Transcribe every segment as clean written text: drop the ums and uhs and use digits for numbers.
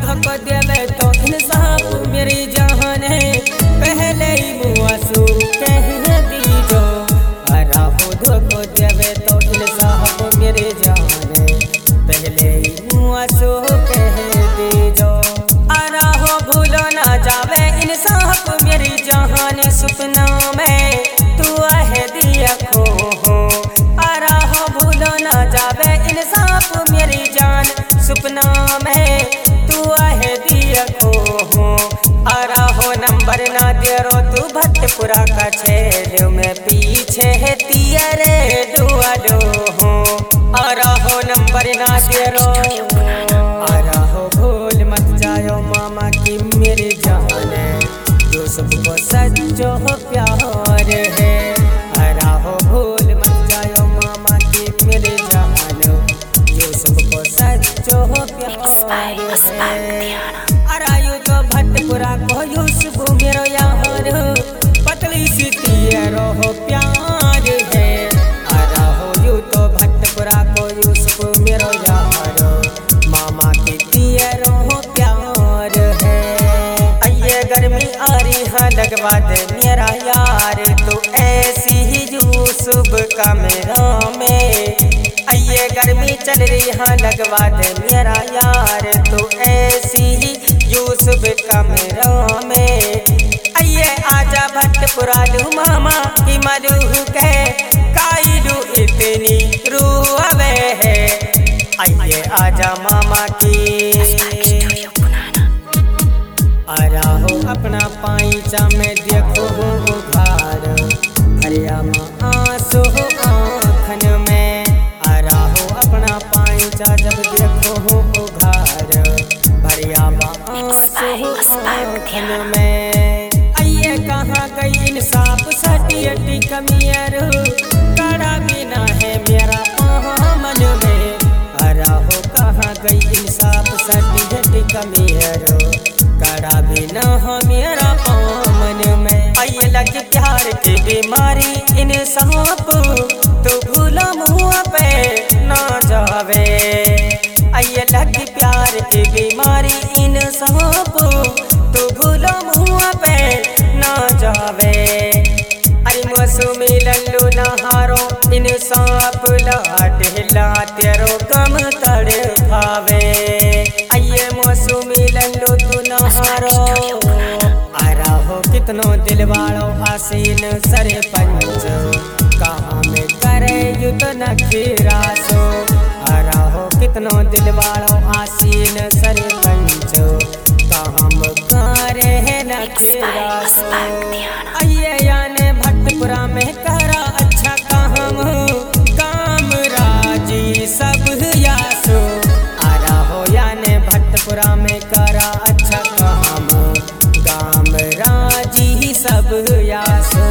धोखा देवे तो इंसाफ मेरी जान है, पहले ही मुआसू कह दीजो। राहो धोखा देवे तो इंसाफ मेरी जान है, पहले ही मुआसू कह दीजो। राहो भूलो ना जावे इंसाफ मेरी जान, सपना में तू है दिया खो हो। राहो भूलो ना जावे इंसाफ मेरी जान, सपना में तू है दिया खो हो। राहो नंबर ना दे रो तू भटपुरा का छेद में पीछे है तियरे दुआ दो हो। राहो नंबर ना दे रो, राहो भूल मत जायो मामा की मेरी जान है, जो सबको सच्चो प्यार है। राहो भूल मत जायो मामा की मेरी जान, जो सबको सच्चो प्यार है। अरायु तो भटपुरा को यूसुफ मेरो यार, पतली सी तियरो प्यार है। राहो यू तो भटपुरा को यूसुफ मेरो यार, मामा की तियरो प्यार है। आइए गर्मी आ रही है लगवा दे मेरा यार, तू ऐसी ही यूसुफ कमरा में। आइए गर्मी चल रही है लगवा दे मेरा यार, तू ऐसी ही यूसुफ कमरा में। आइए आजा भटपुरा लू मामा की मलूह के, काइलू इतनी रूवे है। आइए आजा मामा की, राहो अपना पाइचा में देखो उघार, हरिया माँ आंसू आँखन में। राहो अपना पाइचा जब देखो उघार, भरिया माँ आंसू आँखन में। आइए कहाँ गई इंसाफ सटियटी कमियर, कड़ा बिना है मेरा मन में। राहो कहाँ गई इंसाफ सटियटी कमियर, कड़ा बिना हो मेरा मन में। आइए लग प्यार की बीमारी इंसाफ, तो भूला मुँह पे ना जावे। आइए लग प्यार की बीमारी इंसाफ, तो भूला मुँह पे ना जावे। अरे मौसमी लल्लू नहारो इंसाफ लाट हिला तेरो गम तड़ भावे। आइए मौसमी लल्लू तू नहारो, राहो कितनो दिल वालो आसीन सरपंच, कहाँ में करे युद्ध नखीरासो। राहो कितनो दिल वालो आसीन सरपंच, कहाँ में करे नखीरासो। आइए याने भटपुरा में करा अच्छा काम, काम राजी सब यासो। राहो याने भटपुरा में करा अच्छा काम, काम राजी सब यासो।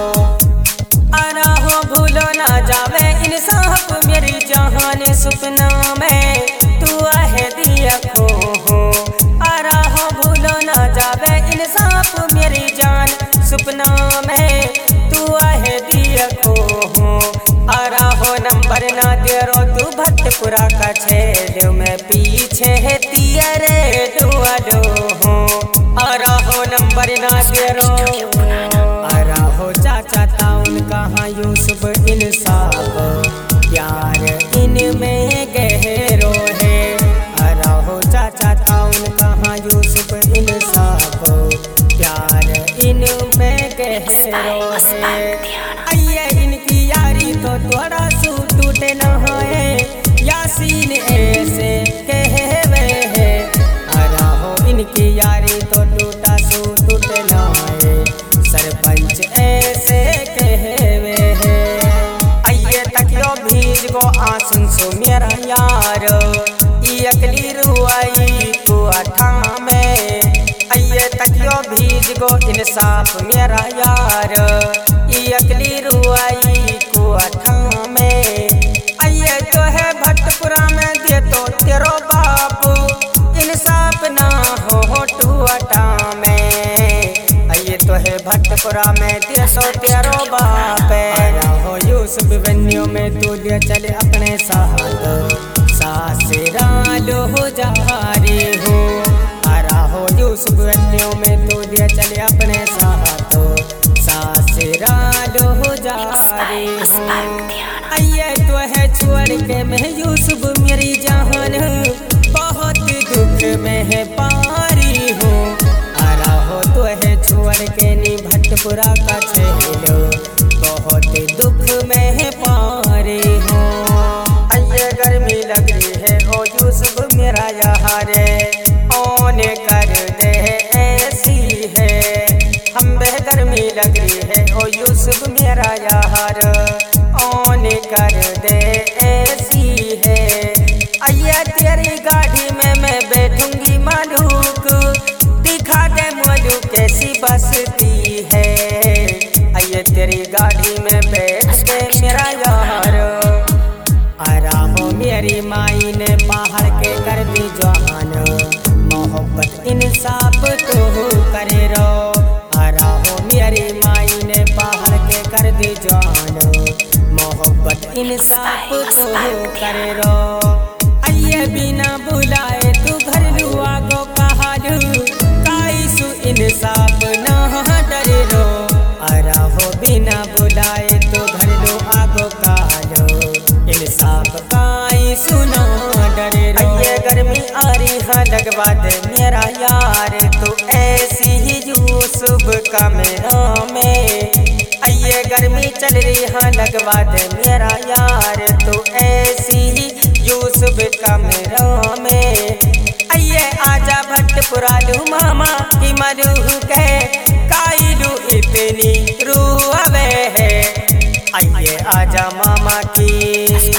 राहो भूलो ना जावे इंसाफ मेरी जान, सपना में तू है दिया खो हो। राहो भूलो ना जावे इंसाफ मेरी जान, सपना में तू है दिया खो हो। राहो नंबर ना दे रो तू भटपुरा का छेद में पीछे है तियरे दुआ दो हो। राहो नंबर ना दे रो, राहो चाचा ताउन कहाँ यूसुफ इंसाफ, प्यार इनमें गहरो है। राहो चाचा ताउन कहाँ यूसुफ इंसाफ, प्यार इनमें गहरो है। आइए इनकी यारी तो थोड़ा सू टूटे न है, यासीन ऐसे कहवे है। राहो इनकी यारी तो टूटा सू टूटे न है, सरपंच ऐसे कहवे है। आइए तकियो भीज गो आंसू सो मेरा यार, अकली रुआई कुआठा में। आइए तकियो भीज गो इंसाफ मेरा यार, अकली रुआई कुआठा में। आइए तो है भटपुरा में दे तो तेरो बापू, इंसाफ ना हो टूटा में। आइए तो है भटपुरा में दे सो तेरो बाप। राहो यूसुफ बनियों में तू दे चले अपने साथ, सासुराल हो जा रे हो। आइए तो है छोड़ के मैं यूसुफ मेरी जान बहुत दुख में है पारी हूँ। आरा हो तो है छोड़ के नी भटपुरा का छेलो बहुत दुख में है पारी हूँ। आइए गर्मी लग रही है ओ यूसुफ मेरा यार ओने कर दे ऐसी है हम बह गर्मी लग रही है ओ यूसुफ मेरा यार ओने कर दे ऐसी है। आइए तेरी गाड़ी में मैं बैठूंगी मालूक दिखा दे मुझे कैसी बसती है। आइए तेरी गाड़ी में बैठ के मेरा यार आरा हो मेरी माई ने पहाड़ के कर दी जहान मोहब्बत इंसाफ तो करे रो। आरा हो मेरी माई ने पहाड़ के कर दी जान मोहब्बत इंसाफ तो करे रो। आइए बिना बुलाए तू घर लुआ गो कहालू काईसु इंसाफ ना डरे रो। आरा हो बिना बुलाए तू घर लु आगो कालो इंसाफ काई सुना डरे रो। आइए गर्मी आ रही है लगवा दे मेरा यार तू ऐसी ही यूसुफ का मेरा में। आइए गर्मी चल रही है लगवा दे मेरा यार तू ऐसी ही यूसुफ का मेरा में। आइए आजा भटपुरा लू मामा की मरूह के काईलू इतनी रूवे है। आइए आजा मामा की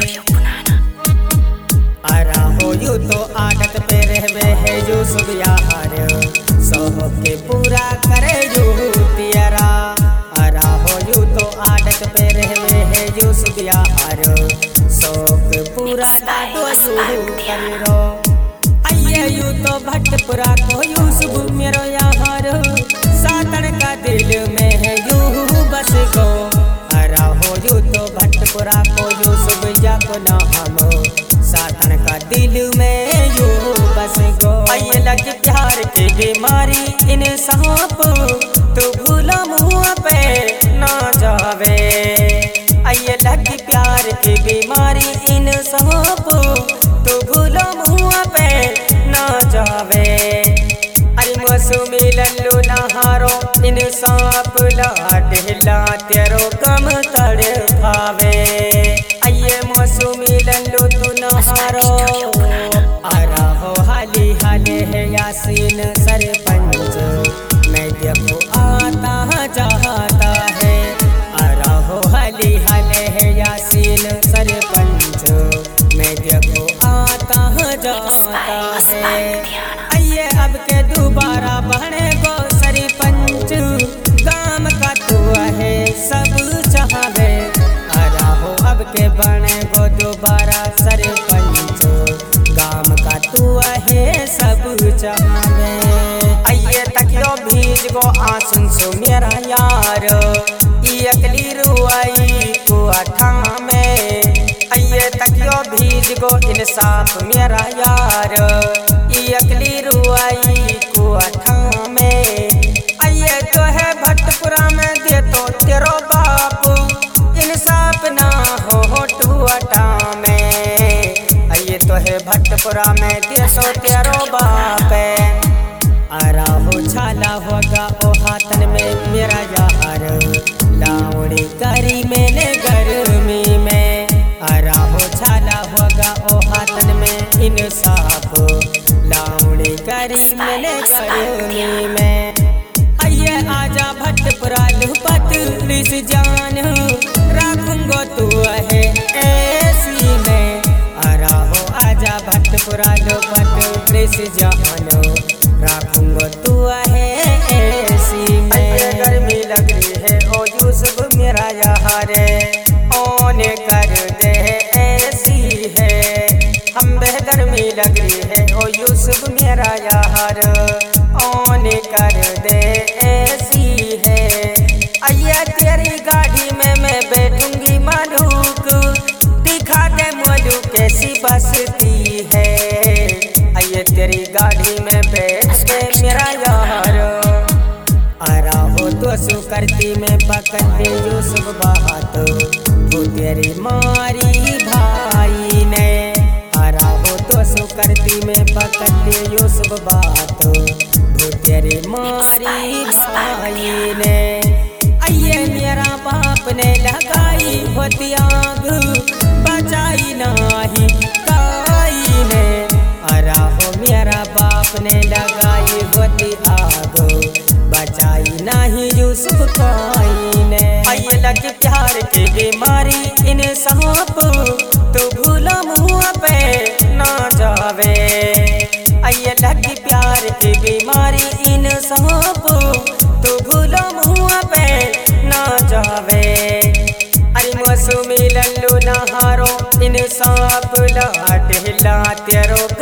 आरा हो यू तो आदत पे रहवे है यूसुफ यार सोह के पूरा करे यू तियरा। आरा हो यू तो आदत पे रहवे है यूसुफ यार सोह के पूरा लाडो यू करो। आइए यू तो भटपुरा को यूसुफ मेरो यार सातन का दिल में है यू बस गो। आरा हो यू तो भटपुरा को यूसुफ जाको ना हम सातन का दिल में यू बस गो। आइए लग प्यार की बीमारी इन सांप तू भूला मुँह पे ना जावे। आइए लग प्यार की बीमारी इन सांप तू भूला मुँह पे ना जावे। अरे मौसमी लल्लू नहारो इन सांप ला ढिला तेरो कम तड़ भावे। आइए मौसमी लल्लू तू नहारो आरा हो हाली हाले है यासीन सरपंच मैं देखो आता जाता है। आरा हो हाली हाले है यासीन सरपंच मैं देखो आता जाता है। आइए अब के दोबारा बने गो सरपंच गाम का तू है सब चाहे। आरा हो अब के बने गो दोबारा सरपंच गाम का तू है सब चाहे। आइए तकियो भीज गो आंसू सो मेरा यार अकली रुआई को अठा में। आइए तकियो भीज गो इंसाफ मेरा यार अकली रुआई को अठा में। आइए तो है भटपुरा में दे तो तेरो बाप इंसाफ ना हो तू अठा में। आइए तो है भटपुरा में दे तो तेरो बाप आरा हो छाला होगा ओ हाथन में मेरा यार लाउड़ी करी मैंने गर्मी में। आरा हो छाला होगा ओ हाथन में इंसाफ लाउड़ी करी मैंने गर्मी में। आइए आजा भटपुरा लू पतली सी जान रखूंगो तू है ऐसी में। आरा हो आजा भटपुरा लू पतली सी जान रखूंगो तू है ऐसी में। गर्मी लग रही है ओ यूसुफ मेरा यार ओने कर दे ऐसी है हम बह गर्मी लग रही है ओ यूसुफ मेरा यार ओने कर दे ऐसी है। आइए तेरी गाड़ी में मैं बैठूंगी मालूक दिखा दे मुझे कैसी बसती है। आइए तेरी गाड़ी में बैठ के मेरा यार आरा हो तो करती में पकड़ दे यूसुफ बात वो तेरी मारी भाई ने हरा हो तो सो करती में पकड़ते यो सब बात वो तेरी मारी भाई ने आइए मेरा बाप ने लगाई होती आग बचाई नाही काई ने हरा हो मेरा बाप ने लगाई होती आग बचाई नाही यूसुफ काई ने आइए लगे प्यार की बीमारी इन सांप तो भूला मुँह पे ना जावे आइए लगे प्यार की बीमारी इन सांप तो भूला मुँह पे ना जावे अरे मौसमी लल्लू नहारो इन सांप लाट हिला तेरो